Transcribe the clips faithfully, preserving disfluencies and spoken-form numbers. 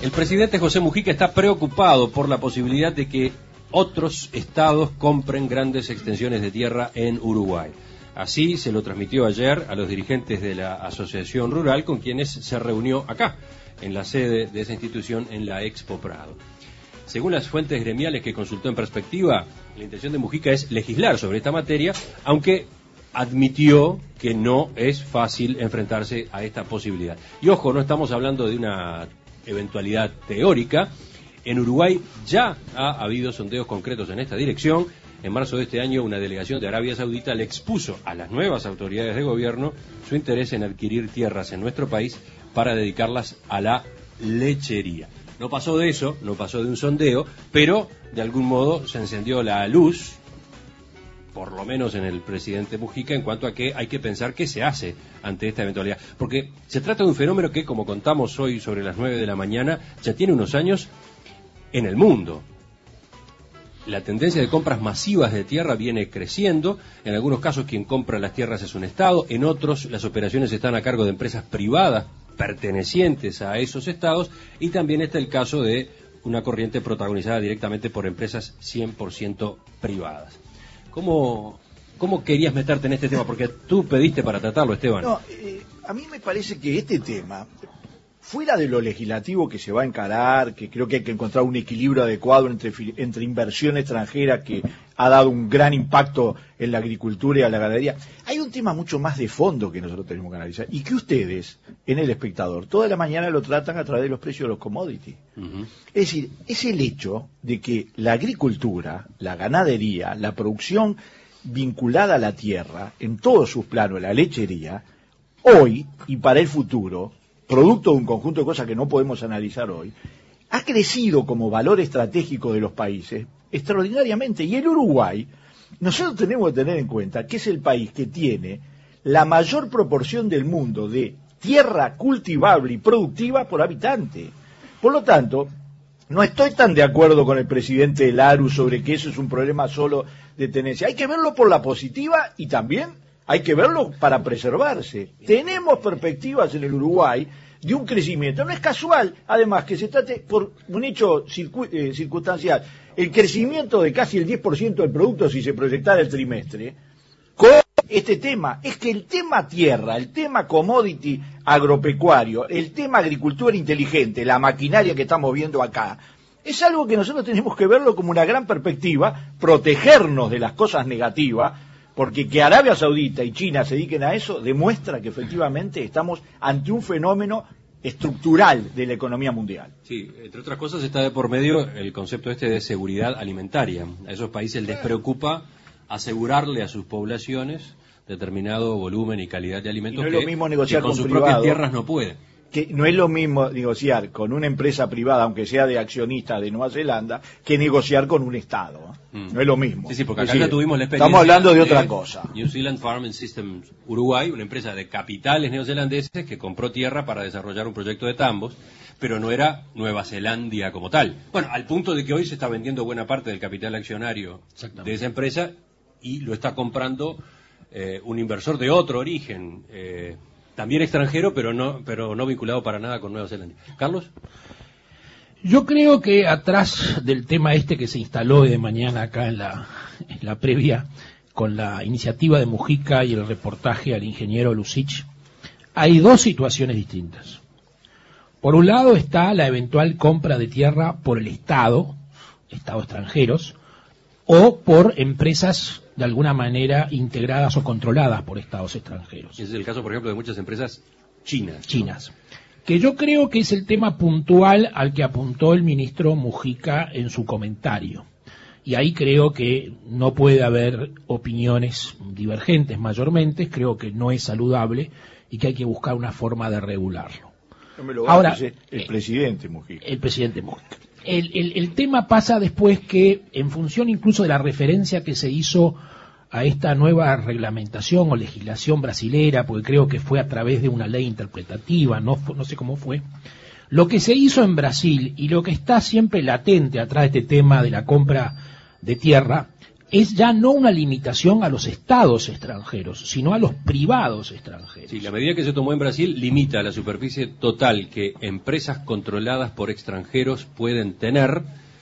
El presidente José Mujica está preocupado por la posibilidad de que otros estados compren grandes extensiones de tierra en Uruguay. Así se lo transmitió ayer a los dirigentes de la Asociación Rural, con quienes se reunió acá, en la sede de esa institución, en la Expo Prado. Según las fuentes gremiales que consultó en Perspectiva, la intención de Mujica es legislar sobre esta materia, aunque admitió que no es fácil enfrentarse a esta posibilidad. Y ojo, no estamos hablando de una eventualidad teórica. En Uruguay ya ha habido sondeos concretos en esta dirección. En marzo de este año, una delegación de Arabia Saudita le expuso a las nuevas autoridades de gobierno su interés en adquirir tierras en nuestro país para dedicarlas a la lechería. No pasó de eso, no pasó de un sondeo, pero de algún modo se encendió la luz, por lo menos en el presidente Mujica, en cuanto a que hay que pensar qué se hace ante esta eventualidad. Porque se trata de un fenómeno que, como contamos hoy sobre las nueve de la mañana, ya tiene unos años en el mundo. La tendencia de compras masivas de tierra viene creciendo. En algunos casos quien compra las tierras es un Estado, en otros las operaciones están a cargo de empresas privadas pertenecientes a esos estados, y también está el caso de una corriente protagonizada directamente por empresas cien por ciento privadas. ¿Cómo, ¿Cómo querías meterte en este tema? Porque tú pediste para tratarlo, Esteban. No, eh, a mí me parece que este tema, fuera de lo legislativo que se va a encarar, que creo que hay que encontrar un equilibrio adecuado entre, entre inversión extranjera, que ha dado un gran impacto en la agricultura y a la ganadería, hay un tema mucho más de fondo que nosotros tenemos que analizar, y que ustedes, en El Espectador, toda la mañana lo tratan a través de los precios de los commodities. Uh-huh. Es decir, es el hecho de que la agricultura, la ganadería, la producción vinculada a la tierra, en todos sus planos, la lechería, hoy y para el futuro, producto de un conjunto de cosas que no podemos analizar hoy, ha crecido como valor estratégico de los países extraordinariamente. Y el Uruguay, nosotros tenemos que tener en cuenta que es el país que tiene la mayor proporción del mundo de tierra cultivable y productiva por habitante. Por lo tanto, no estoy tan de acuerdo con el presidente del A R U sobre que eso es un problema solo de tenencia. Hay que verlo por la positiva y también hay que verlo para preservarse. Tenemos perspectivas en el Uruguay de un crecimiento. No es casual, además, que se trate por un hecho circu eh, circunstancial. El crecimiento de casi el diez por ciento del producto, si se proyectara el trimestre, con este tema. Es que el tema tierra, el tema commodity agropecuario, el tema agricultura inteligente, la maquinaria que estamos viendo acá, es algo que nosotros tenemos que verlo como una gran perspectiva, protegernos de las cosas negativas, porque que Arabia Saudita y China se dediquen a eso demuestra que efectivamente estamos ante un fenómeno estructural de la economía mundial. Sí, entre otras cosas está de por medio el concepto este de seguridad alimentaria. A esos países les preocupa asegurarle a sus poblaciones determinado volumen y calidad de alimentos, y no es que, lo mismo negociar que con con sus privado, propias tierras no puede. Que no es lo mismo negociar con una empresa privada, aunque sea de accionistas de Nueva Zelanda, que negociar con un Estado. ¿eh? Mm. No es lo mismo. Sí, sí, porque acá es ya decir, tuvimos la experiencia. Estamos hablando de, de otra de cosa. New Zealand Farm and Systems Uruguay, una empresa de capitales neozelandeses que compró tierra para desarrollar un proyecto de tambos, pero no era Nueva Zelandia como tal. Bueno, al punto de que hoy se está vendiendo buena parte del capital accionario de esa empresa y lo está comprando eh, un inversor de otro origen, eh, también extranjero, pero no, pero no vinculado para nada con Nueva Zelanda. ¿Carlos? Yo creo que atrás del tema este que se instaló de mañana acá en la, en la previa, con la iniciativa de Mujica y el reportaje al ingeniero Lucich, hay dos situaciones distintas. Por un lado está la eventual compra de tierra por el Estado, Estados extranjeros, o por empresas de alguna manera integradas o controladas por Estados extranjeros. Ese es el caso, por ejemplo, de muchas empresas chinas. Chinas. ¿No? Que yo creo que es el tema puntual al que apuntó el ministro Mujica en su comentario. Y ahí creo que no puede haber opiniones divergentes mayormente, creo que no es saludable y que hay que buscar una forma de regularlo. No me lo Ahora, el eh, presidente Mujica. El presidente Mujica. El, el, el tema pasa después que, en función incluso de la referencia que se hizo a esta nueva reglamentación o legislación brasilera, porque creo que fue a través de una ley interpretativa, no, no sé cómo fue, lo que se hizo en Brasil y lo que está siempre latente atrás de este tema de la compra de tierra es ya no una limitación a los estados extranjeros, sino a los privados extranjeros. Sí, la medida que se tomó en Brasil limita la superficie total que empresas controladas por extranjeros pueden tener,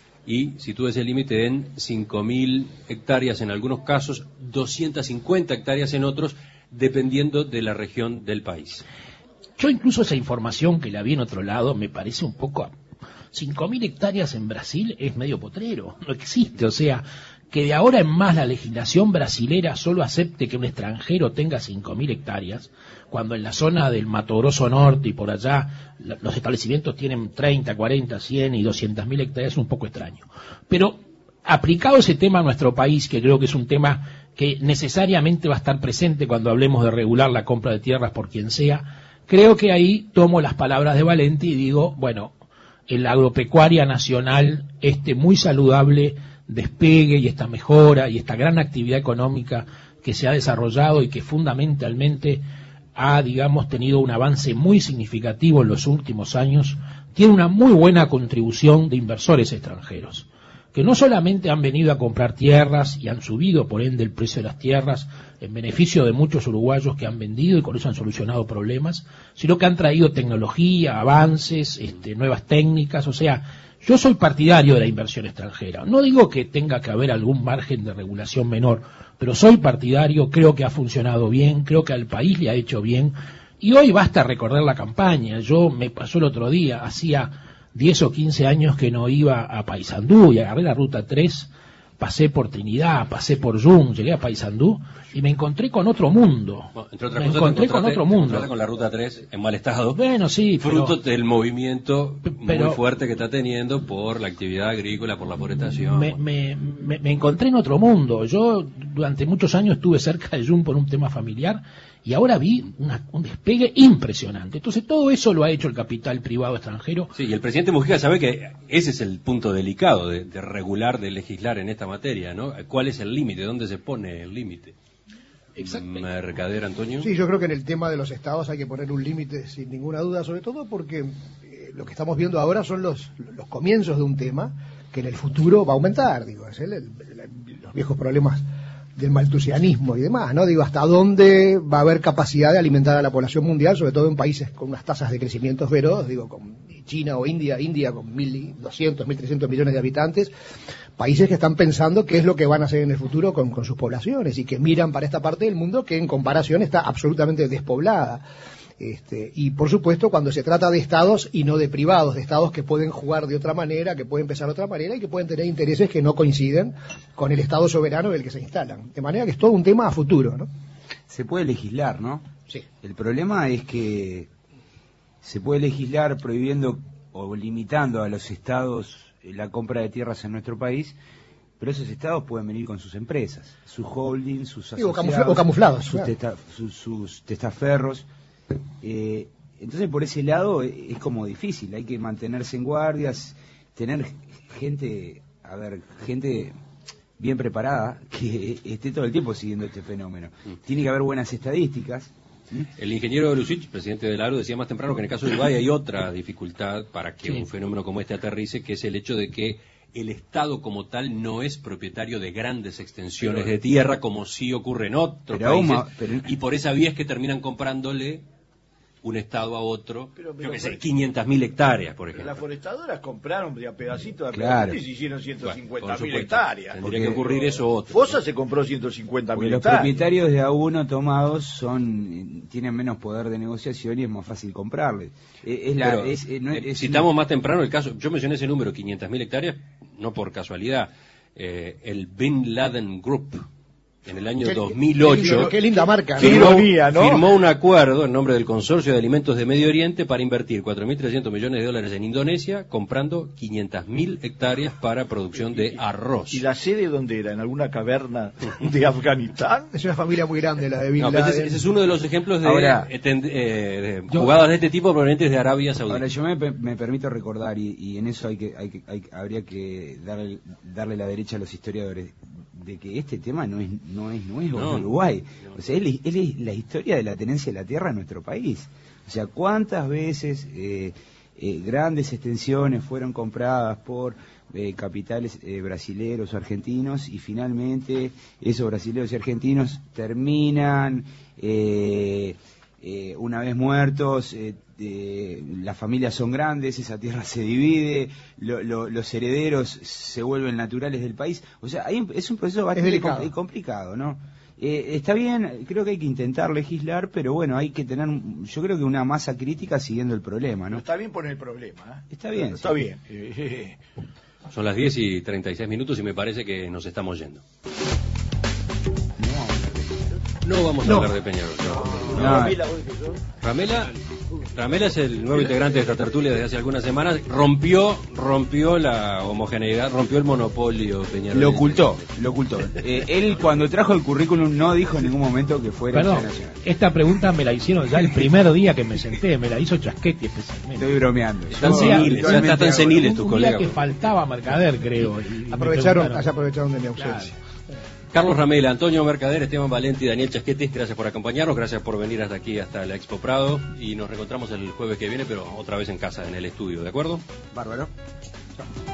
y sitúa ese límite en cinco mil hectáreas en algunos casos, doscientas cincuenta hectáreas en otros, dependiendo de la región del país. Yo incluso esa información que la vi en otro lado me parece un poco... cinco mil hectáreas en Brasil es medio potrero, no existe, o sea, que de ahora en más la legislación brasilera solo acepte que un extranjero tenga cinco mil hectáreas, cuando en la zona del Mato Grosso Norte y por allá los establecimientos tienen treinta, cuarenta, cien y doscientas mil hectáreas, es un poco extraño. Pero aplicado ese tema a nuestro país, que creo que es un tema que necesariamente va a estar presente cuando hablemos de regular la compra de tierras por quien sea, creo que ahí tomo las palabras de Valenti y digo, bueno, en la agropecuaria nacional, este muy saludable despegue y esta mejora y esta gran actividad económica que se ha desarrollado y que fundamentalmente ha, digamos, tenido un avance muy significativo en los últimos años, tiene una muy buena contribución de inversores extranjeros, que no solamente han venido a comprar tierras y han subido por ende el precio de las tierras en beneficio de muchos uruguayos que han vendido y con eso han solucionado problemas, sino que han traído tecnología, avances, este, nuevas técnicas. O sea, yo soy partidario de la inversión extranjera. No digo que tenga que haber algún margen de regulación menor, pero soy partidario, creo que ha funcionado bien, creo que al país le ha hecho bien, y hoy basta recordar la campaña. Yo me pasó el otro día, hacía diez o quince años que no iba a Paysandú y agarré la ruta tres, pasé por Trinidad, pasé por Jung, llegué a Paysandú y me encontré con otro mundo. Bueno, entre otras me cosas, encontré con otro mundo. Con la ruta tres en mal estado. Bueno, sí, fruto pero, del movimiento pero, muy fuerte que está teniendo por la actividad agrícola, por la forestación. Me, me, me, me encontré en otro mundo. Yo durante muchos años estuve cerca de Jung por un tema familiar y ahora vi una, un despegue impresionante. Entonces todo eso lo ha hecho el capital privado extranjero. Sí, y el presidente Mujica sabe que ese es el punto delicado de, de regular, de legislar en esta materia, ¿no? ¿Cuál es el límite? ¿Dónde se pone el límite? Mercader, Antonio. Sí, yo creo que en el tema de los estados hay que poner un límite sin ninguna duda, sobre todo porque eh, lo que estamos viendo ahora son los, los comienzos de un tema que en el futuro va a aumentar, digo, es el, el, el, los viejos problemas del maltusianismo y demás, ¿no? Digo, hasta dónde va a haber capacidad de alimentar a la población mundial, sobre todo en países con unas tasas de crecimiento feroz, digo, con China o India, India con mil doscientos, mil trescientos millones de habitantes, países que están pensando qué es lo que van a hacer en el futuro con, con sus poblaciones y que miran para esta parte del mundo que en comparación está absolutamente despoblada. Este, y por supuesto cuando se trata de estados y no de privados, de estados que pueden jugar de otra manera, que pueden pensar de otra manera y que pueden tener intereses que no coinciden con el estado soberano en el que se instalan. De manera que es todo un tema a futuro, ¿no? Se puede legislar, ¿no? Sí. El problema es que se puede legislar prohibiendo o limitando a los estados la compra de tierras en nuestro país, pero esos estados pueden venir con sus empresas, sus holdings, sus sí, asociados, o, camufla- o camuflados, sus, claro. testa- sus, sus testaferros. Eh, entonces por ese lado es como difícil, hay que mantenerse en guardias, tener gente, a ver, gente bien preparada que esté todo el tiempo siguiendo este fenómeno. Tiene que haber buenas estadísticas. El ingeniero Lucich, presidente del ARO, decía más temprano que en el caso de Uruguay hay otra dificultad para que sí. un fenómeno como este aterrice, que es el hecho de que el Estado como tal no es propietario de grandes extensiones pero, de tierra como sí ocurre en otros pero países, Uma, pero, y por esa vía es que terminan comprándole un Estado a otro, pero, pero, yo que sé, quinientas mil hectáreas, por ejemplo. Las forestadoras compraron de a pedacitos de claro. pedacitos y se hicieron ciento cincuenta mil bueno, hectáreas. Tendría que ocurrir eso otro. Fosa se compró ciento cincuenta mil los hectáreas. propietarios de A uno tomados son tienen menos poder de negociación y es más fácil comprarles. Es la, Pero, es, no, eh, es citamos una... más temprano el caso, yo mencioné ese número, quinientas mil hectáreas, no por casualidad. Eh, el Bin Laden Group, en el año qué, dos mil ocho, qué, qué linda marca, qué firmó, ironía, ¿no? firmó un acuerdo en nombre del Consorcio de Alimentos de Medio Oriente para invertir cuatro mil trescientos millones de dólares en Indonesia, comprando quinientas mil hectáreas para producción de arroz. ¿Y la sede dónde era? ¿En alguna caverna de Afganistán? Es una familia muy grande la de Bin No, pues Laden. ese, ese es uno de los ejemplos de, Ahora, eh, tend- eh, de yo, jugadas de este tipo provenientes de Arabia Saudita. Ahora yo me, me permito recordar, y, y en eso hay que, hay que hay, habría que darle, darle la derecha a los historiadores, de que este tema no es no es nuevo No, en Uruguay. no. O sea, es, es la historia de la tenencia de la tierra en nuestro país. O sea, cuántas veces eh, eh, grandes extensiones fueron compradas por eh, capitales eh, brasileros o argentinos, y finalmente esos brasileros y argentinos terminan, eh, eh, una vez muertos, eh, eh, las familias son grandes, esa tierra se divide, lo, lo, los herederos se vuelven naturales del país. O sea, hay, es un proceso bastante com- complicado, ¿no? Eh, está bien, creo que hay que intentar legislar, pero bueno, hay que tener, yo creo que una masa crítica siguiendo el problema, ¿no? No está bien poner el problema, ¿eh? Está bien. Está sí. bien. Son las diez y treinta y seis minutos y me parece que nos estamos yendo. No vamos a No. hablar de Peñarol. No. No. Ramela, Ramela es el nuevo integrante de esta tertulia desde hace algunas semanas. Rompió, rompió la homogeneidad, rompió el monopolio Peñarol. Lo ocultó, lo ocultó. Eh, él cuando trajo el currículum no dijo en ningún momento que fuera Perdón, internacional. esta pregunta me la hicieron ya el primer día que me senté, me la hizo Chasquetti especialmente. Estoy bromeando. Están Yo seniles, ya habitualmente están hago- seniles un, tus un colegas. día que faltaba Mercader, creo. y me Aprovecharon, preguntaron. allá aprovecharon de mi ausencia. Claro. Carlos Ramela, Antonio Mercader, Esteban Valenti y Daniel Chasquetti, gracias por acompañarnos, gracias por venir hasta aquí, hasta la Expo Prado, y nos reencontramos el jueves que viene, pero otra vez en casa, en el estudio, ¿de acuerdo? Bárbaro. Chao.